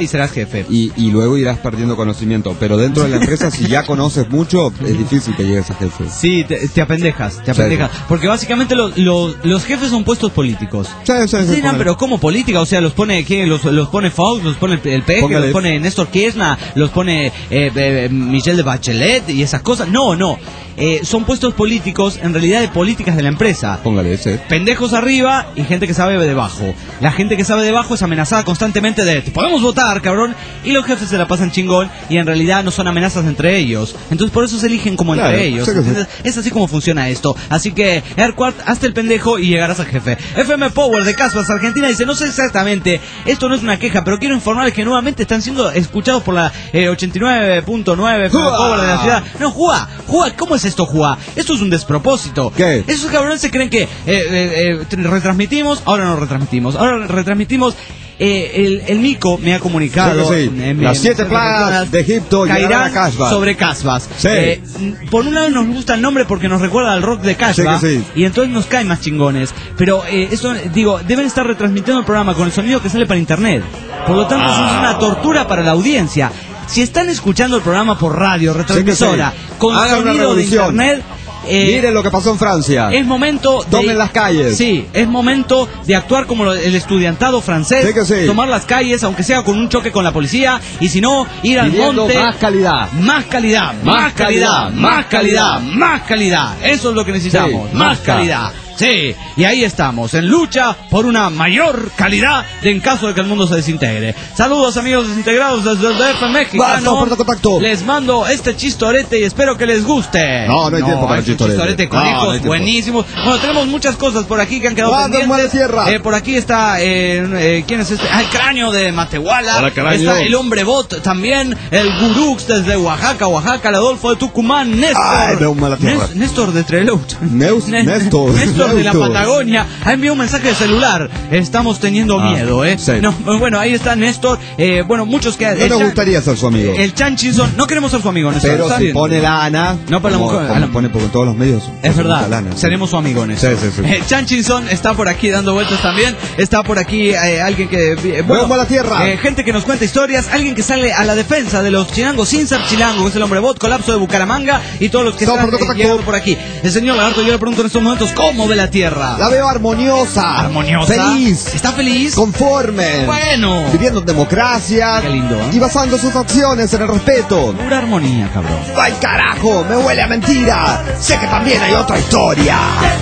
jefe. Y, y luego irás perdiendo conocimiento. Pero dentro de la empresa, si ya conoces mucho, es difícil que llegues a jefe. Sí, te, te apendejas, te Sí. apendejas. Porque básicamente los, los, los jefes son puestos políticos. Sí, sí, sí, Sí, no, póngale. pero ¿cómo política? O sea, los pone ¿quién? Los, los pone Fox, los pone el, el Peje, Póngale. los pone Néstor Kirchner, los pone eh, eh, Michelle de Bachelet y esas cosas. No, no. Eh, son puestos políticos, en realidad de políticas de la empresa. Póngale ese. Pendejos arriba y gente que sabe debajo. La gente que sabe debajo es amenazada constantemente de te podemos votar, cabrón. Y los jefes se la pasan chingón y en realidad no son amenazas entre ellos. Entonces por eso se eligen como Claro, entre ellos. sé que sí. ¿Entiendes? Es así como funciona esto. Así que, Airquart, hazte el pendejo y llegarás al jefe. F M Power de Caspas, Argentina, dice, no sé exactamente, esto no es una queja, pero quiero informarles que nuevamente están siendo escuchados por la eh, ochenta y nueve punto nueve F M ¡Jua! Power de la ciudad. No, Jua, Jua, ¿cómo es esto, Jua? Esto es un despropósito. ¿Qué? Esos cabrones se creen que eh, eh, eh, retransmitimos, ahora no retransmitimos, ahora retransmitimos. Eh, el, el Mico me ha comunicado. Sí, sí. eh, me- Las siete me- plagas de Egipto llegarán caerán a Casbah. sobre Casbas. Sí. Eh, por un lado nos gusta el nombre porque nos recuerda al rock de Casbah. Sí que sí. Y entonces nos caen más chingones. Pero eh, eso, digo, deben estar retransmitiendo el programa con el sonido que sale para internet. Por lo tanto, eso es una tortura para la audiencia. Si están escuchando el programa por radio, retransmisora, Sí que sí. con Hagan una sonido de revolución. internet. eh, Miren lo que pasó en Francia. es momento de, Tomen las calles. Sí, es momento de actuar como lo- el estudiantado francés, Sí que sí. tomar las calles, aunque sea con un choque con la policía, y si no, ir al Pidiendo monte. más calidad. Más calidad, más calidad, más calidad, más calidad. Eso es lo que necesitamos, Sí, más más ca- calidad. Sí, y ahí estamos, en lucha por una mayor calidad de en caso de que el mundo se desintegre. Saludos amigos desintegrados desde el D F mexicano. Basta, por contacto. Les mando este chistorete y espero que les guste. No, no hay tiempo para es un chistorete. chistorete con No, no hijos hay tiempo. buenísimos. Bueno, tenemos muchas cosas por aquí que han quedado Manden pendientes. buena tierra. Eh, por aquí está, eh, eh, ¿quién es este? Ah, el cráneo de Matehuala. Hola, cráneo. Está el hombre bot también, el Gurux desde Oaxaca, Oaxaca, el Adolfo de Tucumán, Néstor. Ay, veo mala tierra. Nes- Néstor de Trelout. Neus- Ne- Néstor. Néstor de la Néstor. Patagonia. Ha enviado un mensaje de celular. Estamos teniendo Ah, miedo, ¿eh? sí. No, bueno, ahí está Néstor. Eh, bueno, muchos que... No el nos Chan- gustaría ser su amigo. El Chanchinson. No queremos ser su amigo, Néstor. Pero está si bien. pone lana. No, pero la como- mujer- como a la- pone porque en todos los medios. Es pone verdad, mucha lana, sí. seremos su amigo en eso. Sí, sí, sí. Eh, Chanchinson está por aquí dando vueltas también. Está por aquí eh, alguien que. eh, Veo mala tierra. eh, gente que nos cuenta historias. Alguien que sale a la defensa de los chilangos sin ser chilango, que es el hombre bot, colapso de Bucaramanga y todos los que Estamos están por eh, contacto. llegando por aquí. El señor Lagarto, yo le pregunto en estos momentos: ¿cómo ve la tierra? La veo armoniosa. Armoniosa. Feliz. ¿Está feliz? Conforme. Bueno. Viviendo en democracia. Qué lindo, ¿eh? Y basando sus acciones en el respeto. Pura armonía, cabrón. ¡Ay, carajo! ¡Me huele a mentira! ¡Sé que también hay otra historia!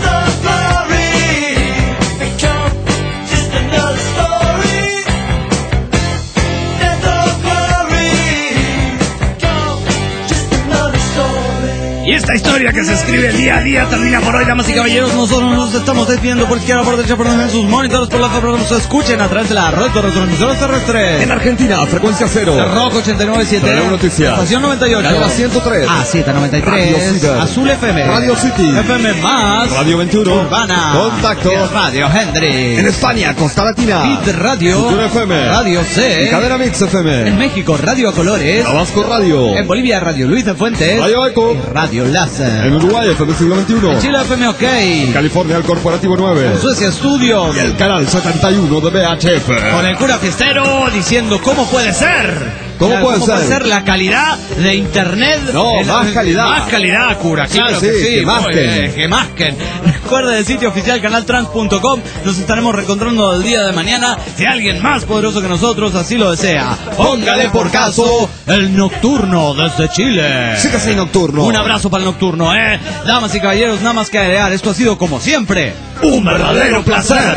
Y esta historia que se escribe día a día termina por hoy, damas y caballeros. Nosotros nos estamos despidiendo por izquierda, por derecha, por en sus monitores, por la que nos escuchen a través de la red de retransmisores terrestres. En Argentina, frecuencia cero. Rock ochenta y nueve punto siete, Traemos noticias. Estación noventa y ocho, Calva ciento tres. A Z noventa y Radio tres, Cider. Azul F M, Radio City. F M más, Radio veintiuno. Urbana, Contacto. Radio Hendrix, En España, Costa Latina. Hit Radio, Futuro F M. Radio C, Y Cadena Mix F en M. México Radio a Colores, Tabasco Radio. en Bolivia Radio Luis de Fuentes, Radio Eco. y Radio Láser. En Uruguay, F M siglo veintiuno. En Chile F M OK. California, el Corporativo nueve. En Suecia Studios. Y el canal setenta y uno de B H F. Con el cura fiestero diciendo cómo puede ser. ¿Cómo O sea, puede ser? ser la calidad de internet? No, Eh, más calidad. Más calidad, cura, Sí, claro que que sí, sí. que masquen. Muy bien, que masquen. Recuerda el sitio oficial canaltrans punto com. Nos estaremos reencontrando el día de mañana. Si alguien más poderoso que nosotros así lo desea, póngale por caso el nocturno desde Chile. Sí que sí, nocturno. Un abrazo para el nocturno, eh. Damas y caballeros, nada más que agregar. Esto ha sido como siempre un verdadero placer.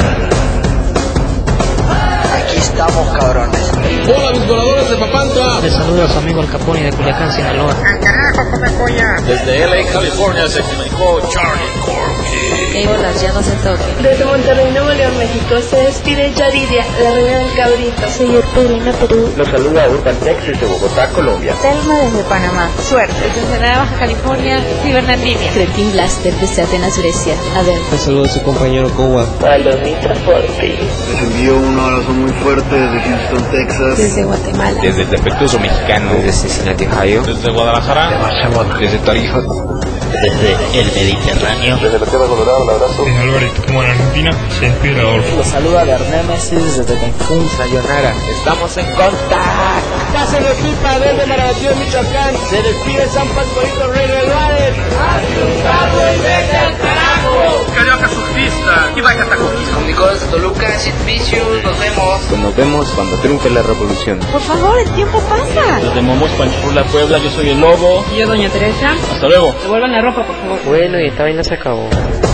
Aquí estamos, cabrones. Hola, mis voladores de Papantla. Les saluda a su amigo El Capone de Culiacán, Sinaloa. ¡Al carajo, come polla! Desde L A, California, se comunicó Charlie Corky. Hey, hola, ya no se toque. Desde Monterrey, Nuevo León, México, se despide Yaridia, la reina del cabrito. Soy Arturina, Perú. Los saluda Urban Texas de Bogotá, Colombia. Telma desde Panamá. Suerte. Desde Ensenada, Baja California, Cibernatimia. Cretin Blaster desde Atenas, Grecia. Adel. Les saluda a su compañero Kowa. Palomita Forti. Les envío un abrazo muy fuerte desde Houston, Texas. Desde Guatemala. Desde el defectuoso mexicano. Desde Cincinnati, Ohio. Desde Guadalajara. De Barcelona. Desde Tarija. Desde el Mediterráneo. Desde la Tierra Colorada, un abrazo. Desde Alvarito, como en Argentina, se despide Adolfo. Los saluda de Arnémesis desde Cancún. Sayonara, estamos en contacto. Casa de Pipa desde Marabatío, Michoacán. Se despide San Pascualito Rey de Duárez. ¡Hazte un carro y vete al carajo! Carioca surfista, y vaya Tacuquisco. Comunicados de Toluca, Sid Vicious, nos vemos. Pues nos vemos cuando triunfe la revolución. Por favor, el tiempo pasa. Desde Momos, Panchurla, Puebla, yo soy el Lobo. Y yo, Doña Teresa. Hasta luego. Devuelvan la ropa, por favor. Bueno, y esta vaina se acabó.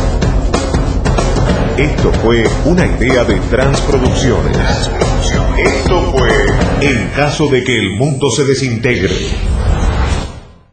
Esto fue una idea de Transproducciones. Esto fue En caso de que el mundo se desintegre.